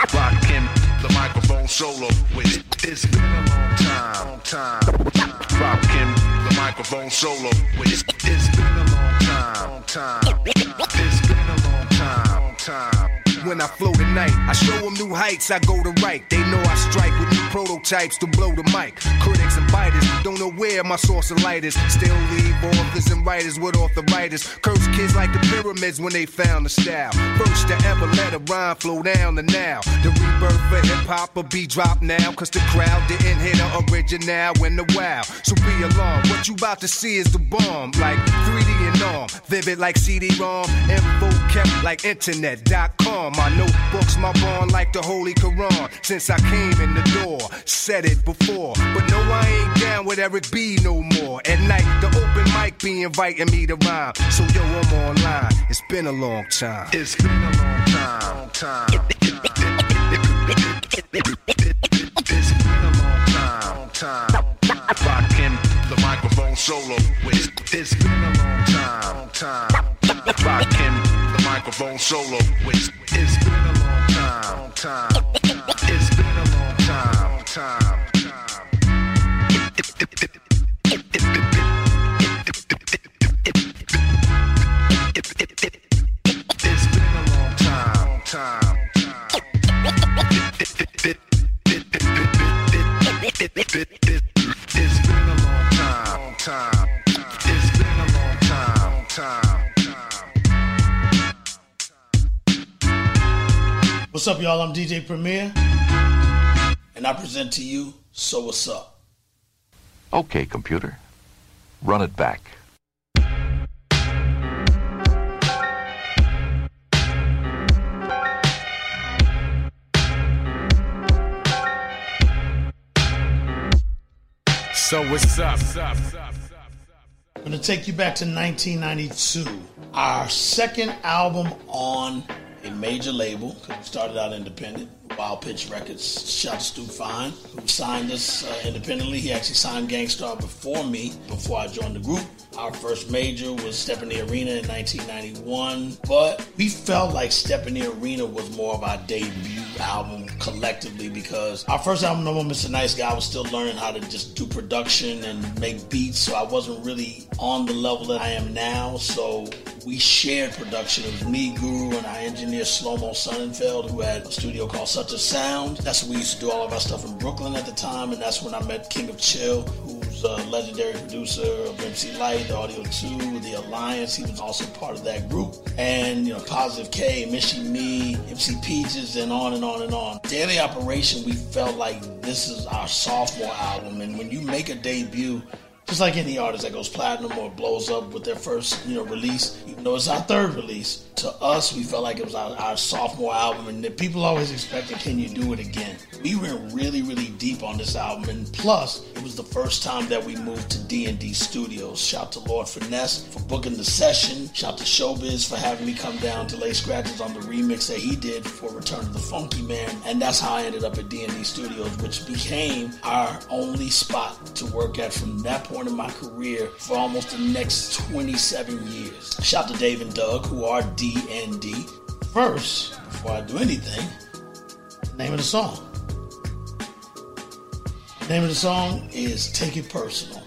Rakim, the microphone solo with. It's been a long time. Rakim, the microphone solo with. It's been a long time. It's been a long time. When I flow tonight, I show them new heights, I go to right. They know I strike with new prototypes to blow the mic. Critics and biters don't know where my source of light is. Still leave authors and writers with arthritis. Curse kids like the pyramids when they found the style. First to ever let a rhyme flow down to now. The rebirth for hip-hop will be dropped now, cause the crowd didn't hit the original when the wow. So be alarmed, what you about to see is the bomb. Like 3D and arm, vivid like CD-ROM. Info kept like internet.com. My notebooks, my bond like the Holy Quran. Since I came in the door, said it before. But no, I ain't down with Eric B no more. At night, the open mic be inviting me to rhyme. So yo, I'm online. It's been a long time. It's been a long time. It's been a long time. Rakim, the microphone solo with. It's been a long time. Rockin' the microphone solo. It's been a long time. It's been a long time. It's been a long time. It's been a long time. It's been a long time. What's up, y'all? I'm DJ Premier, and I present to you So What's Up. Okay, computer. Run it back. So what's up? I'm going to take you back to 1992. Our second album on a major label, because we started out independent, Wild Pitch Records. Shout out to Stu Fine, who signed us independently. He actually signed Gang Starr before me, before I joined the group. Our first major was Step in the Arena in 1991, but we felt like Step in the Arena was more of our debut album collectively, because our first album, No More Mr. Nice Guy, I was still learning how to just do production and make beats, so I wasn't really on the level that I am now. So we shared production. It was me, Guru, and our engineer Shlomo Sonnenfeld, who had a studio called Such a Sound. That's where we used to do all of our stuff in Brooklyn at the time, and that's when I met King of Chill, who's a legendary producer of MC Light, The Audio 2, The Alliance. He was also part of that group. And, Positive K, Mishi Me, MC Peaches, and on and on and on. Daily Operation, we felt like this is our sophomore album, and when you make a debut, just like any artist that goes platinum or blows up with their first, release, even though it's our third release, to us, we felt like it was our sophomore album, and that people always expected, can you do it again? We went really, really deep on this album, and plus, it was the first time that we moved to D&D Studios. Shout to Lord Finesse for booking the session. Shout to Showbiz for having me come down to lay scratches on the remix that he did for Return of the Funky Man, and that's how I ended up at D&D Studios, which became our only spot to work at from that point in my career for almost the next 27 years. Shout to Dave and Doug, who are D&D. First, before I do anything, name of the song. The name of the song is Take It Personal.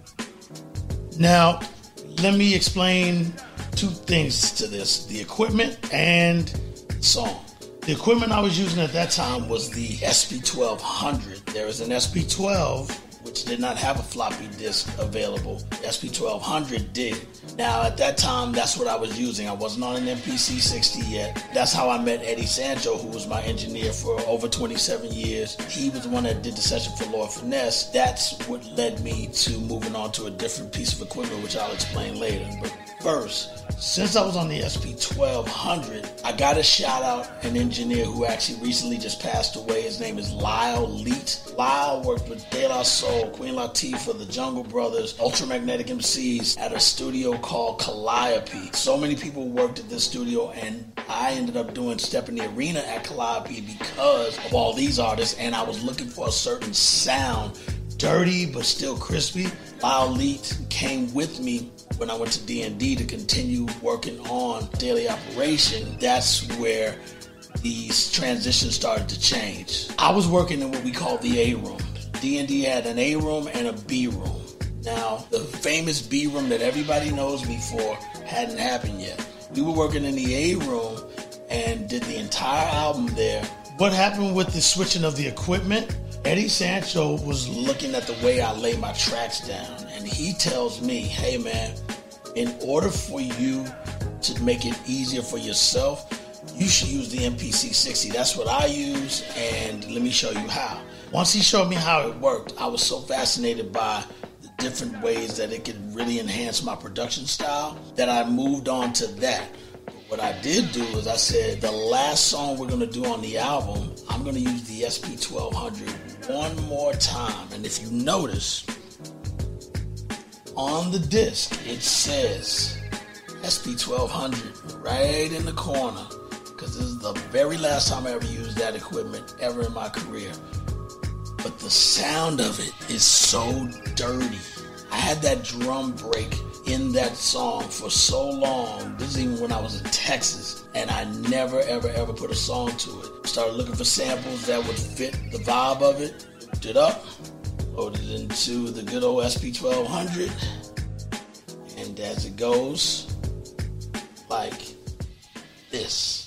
Now, let me explain two things to this: the equipment and the song. The equipment I was using at that time was the SP1200. There is an SP12 which did not have a floppy disk available. The SP1200 did. Now, at that time, that's what I was using. I wasn't on an MPC 60 yet. That's how I met Eddie Sancho, who was my engineer for over 27 years. He was the one that did the session for Lord Finesse. That's what led me to moving on to a different piece of equipment, which I'll explain later. But first, since I was on the SP1200, I got to shout out an engineer who actually recently just passed away. His name is Lyle Leet. Lyle worked with De La Soul, Queen Latifah, the Jungle Brothers, Ultramagnetic MCs at a studio called Calliope. So many people worked at this studio, and I ended up doing Step in the Arena at Calliope because of all these artists, and I was looking for a certain sound, dirty but still crispy. Lyle Leet came with me when I went to D&D to continue working on Daily Operation. That's where these transitions started to change. I was working in what we call the A room. D&D had an A room and a B room. Now, the famous B room that everybody knows me for hadn't happened yet. We were working in the A room and did the entire album there. What happened with the switching of the equipment? Eddie Sancho was looking at the way I lay my tracks down, and he tells me, hey man, in order for you to make it easier for yourself, you should use the MPC 60. That's what I use, and let me show you how. Once he showed me how it worked, I was so fascinated by the different ways that it could really enhance my production style that I moved on to that. What I did do is I said, the last song we're going to do on the album, I'm going to use the SP1200 one more time. And if you notice, on the disc, it says SP1200 right in the corner, because this is the very last time I ever used that equipment ever in my career. But the sound of it is so dirty. I had that drum break in that song for so long. This is even when I was in Texas, and I never, ever put a song to it. Started looking for samples that would fit the vibe of it. Looked it up, loaded it into the good old SP1200, and as it goes, like this.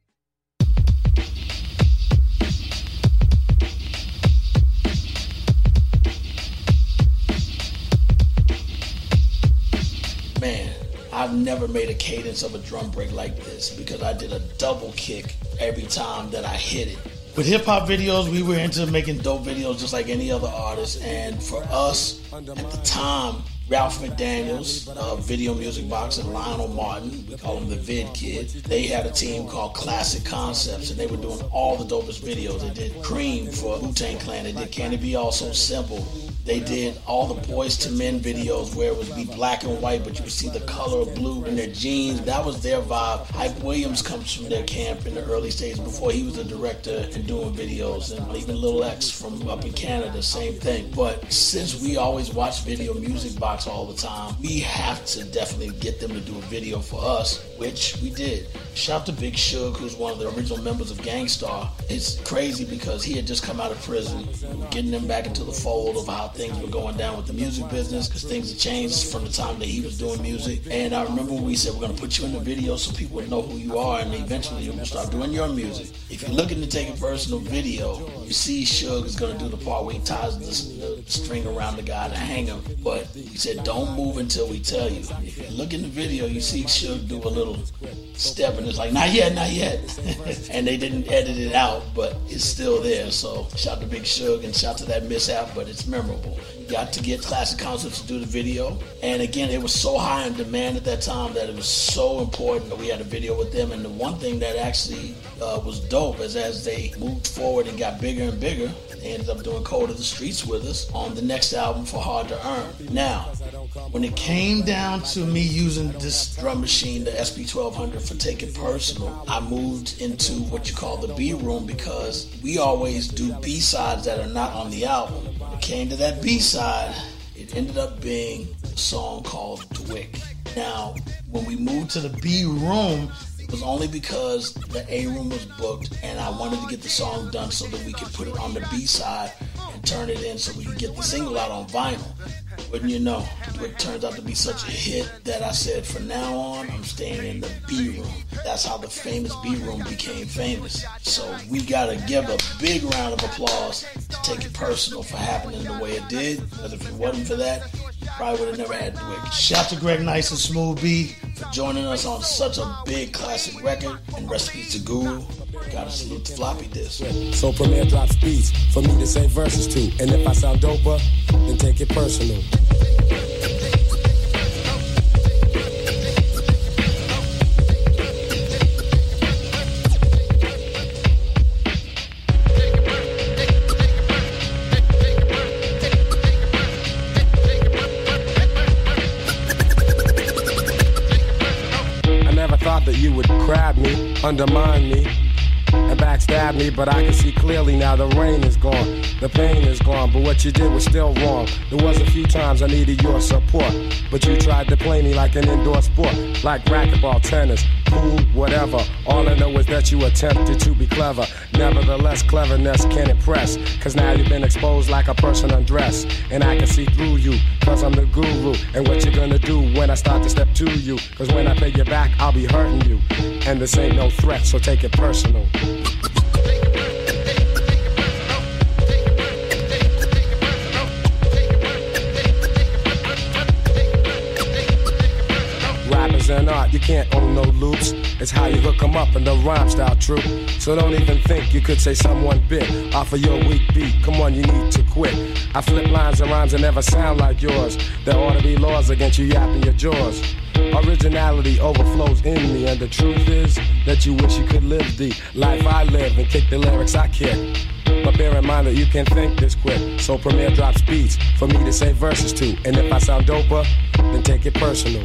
Man, I've never made a cadence of a drum break like this because I did a double kick every time that I hit it. With hip-hop videos, we were into making dope videos just like any other artist. And for us, at the time, Ralph McDaniels, Video Music Box, and Lionel Martin, we call him the Vid Kid, they had a team called Classic Concepts, and they were doing all the dopest videos. They did Cream for Wu-Tang Clan. They did Can It Be All So Simple. They did all the Boys to Men videos where it would be black and white, but you would see the color of blue in their jeans. That was their vibe. Hype Williams comes from their camp in the early stages before he was a director and doing videos. And even Lil X from up in Canada, same thing. But since we always watch Video Music Box all the time, we have to definitely get them to do a video for us, which we did. Shout out to Big Suge, who's one of the original members of Gang Starr. It's crazy because he had just come out of prison, getting them back into the fold of how things were going down with the music business, because things had changed from the time that he was doing music. And I remember when we said we're going to put you in the video so people would know who you are, and eventually you're going to start doing your music. If you're looking to take a personal video, you see Suge is going to do the part where he ties the string around the guy to hang him. But we said don't move until we tell you. If you look in the video, you see Suge do a little step, and it's like, not yet, not yet. And they didn't edit it out, but it's still there. So shout to Big Suge and shout to that mishap, but it's memorable. Got to get Classic Concepts to do the video. And again, it was so high in demand at that time that it was so important that we had a video with them. And the one thing that actually was dope is as they moved forward and got bigger and bigger, they ended up doing Code of the Streets with us on the next album for Hard to Earn. Now, when it came down to me using this drum machine, the SP1200, for Take It Personal, I moved into what you call the B room because we always do B-sides that are not on the album. When it came to that B-side, it ended up being a song called Dwick. Now, when we moved to the B room, it was only because the A room was booked and I wanted to get the song done so that we could put it on the B side and turn it in so we could get the single out on vinyl. Wouldn't you know, it turns out to be such a hit that I said from now on, I'm staying in the B room. That's how the famous B room became famous. So we gotta give a big round of applause to Take It Personal for happening the way it did, because if it wasn't for that, we probably would have never had Dwick. Shout to Greg Nice and Smooth B for joining us on such a big classic record, and recipes to Guru. Gotta salute the floppy disk. So Premier drops beats for me to say verses to, and if I sound doper, then take it personal. I never thought that you would grab me, undermine me, and backstab me, but I can see clearly now the rain is gone, the pain is gone, but what you did was still wrong. There was a few times I needed your support, but you tried to play me like an indoor sport, like racquetball, tennis, pool, whatever. All I know is that you attempted to be clever. Nevertheless, cleverness can't impress, cause now you've been exposed like a person undressed, and I can see through you, cause I'm the guru. And what you gonna do when I start to step to you? Cause when I pay you back, I'll be hurting you, and this ain't no threat, so take it personal. Rappers and art, you can't own no loops. It's how you hook 'em up and the rhyme style true. So don't even think you could say someone bit off of your weak beat. Come on, you need to quit. I flip lines and rhymes that never sound like yours. There ought to be laws against you yapping your jaws. Originality overflows in me, and the truth is that you wish you could live the life I live and kick the lyrics I kick. But bear in mind that you can't think this quick. So Premier drops beats for me to say verses to, and if I sound doper, then take it personal.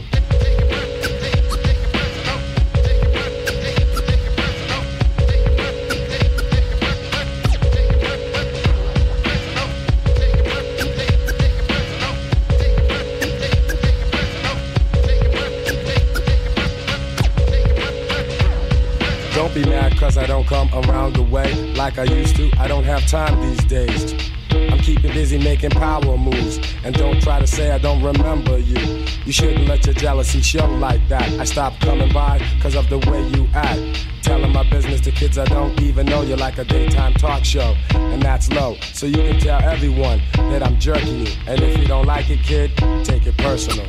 come around the way like I used to. I don't have time these days. I'm keeping busy making power moves. And don't try to say I don't remember you. You shouldn't let your jealousy show like that. I stopped coming by cause of the way you act. Telling my business to kids I don't even know. You're like a daytime talk show, and that's low. So you can tell everyone that I'm jerking you. And if you don't like it, kid, take it personal.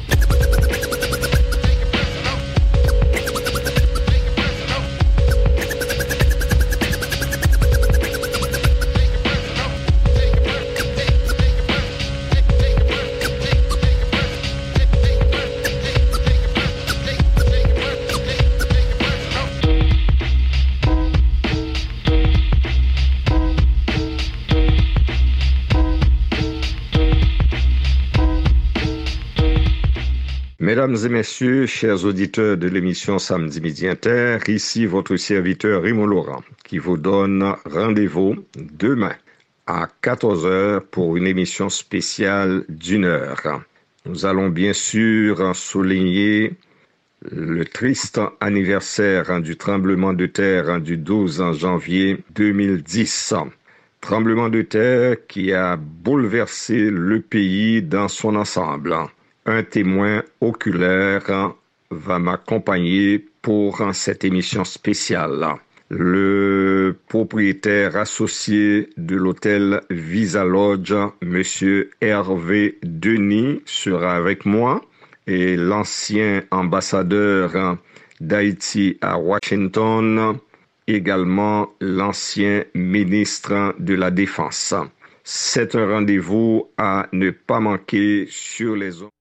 Mesdames et messieurs, chers auditeurs de l'émission Samedi Midi Inter, ici votre serviteur Raymond Laurent qui vous donne rendez-vous demain à 14h pour une émission spéciale d'1 heure. Nous allons bien sûr souligner le triste anniversaire du tremblement de terre du 12 janvier 2010. Tremblement de terre qui a bouleversé le pays dans son ensemble. Un témoin oculaire va m'accompagner pour cette émission spéciale. Le propriétaire associé de l'hôtel Visa Lodge, Monsieur Hervé Denis, sera avec moi et l'ancien ambassadeur d'Haïti à Washington, également l'ancien ministre de la Défense. C'est un rendez-vous à ne pas manquer sur les ondes.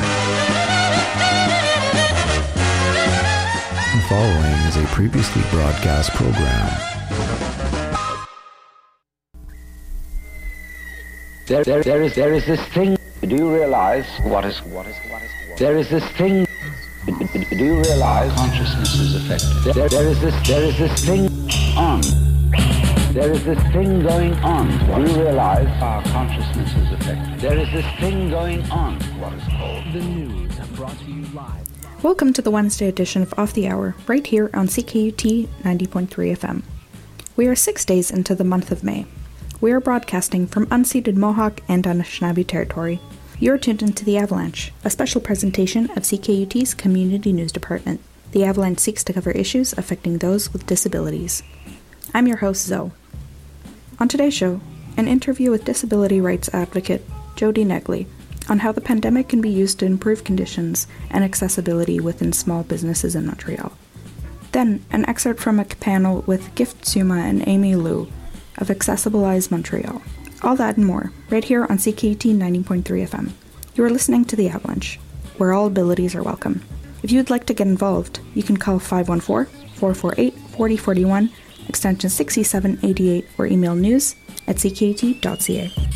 The following is a previously broadcast program. There is this thing. Do you realize what is? There is this thing. Do you realize consciousness is affected? There is this thing on. There is this thing going on. Do you realize our consciousness is affected? There is this thing going on. What is called the news brought to you live. Welcome to the Wednesday edition of Off the Hour, right here on CKUT 90.3 FM. We are 6 days into the month of May. We are broadcasting from unceded Mohawk and Anishinaabe territory. You're tuned into The Avalanche, a special presentation of CKUT's Community News Department. The Avalanche seeks to cover issues affecting those with disabilities. I'm your host, Zoe. On today's show, an interview with disability rights advocate Jody Negley on how the pandemic can be used to improve conditions and accessibility within small businesses in Montreal. Then, an excerpt from a panel with Gift Suma and Amy Liu of Accessibilize Montreal. All that and more, right here on CKUT 90.3 FM. You are listening to The Avalanche, where all abilities are welcome. If you would like to get involved, you can call 514-448-4041, extension 6788, or email news@ckut.ca.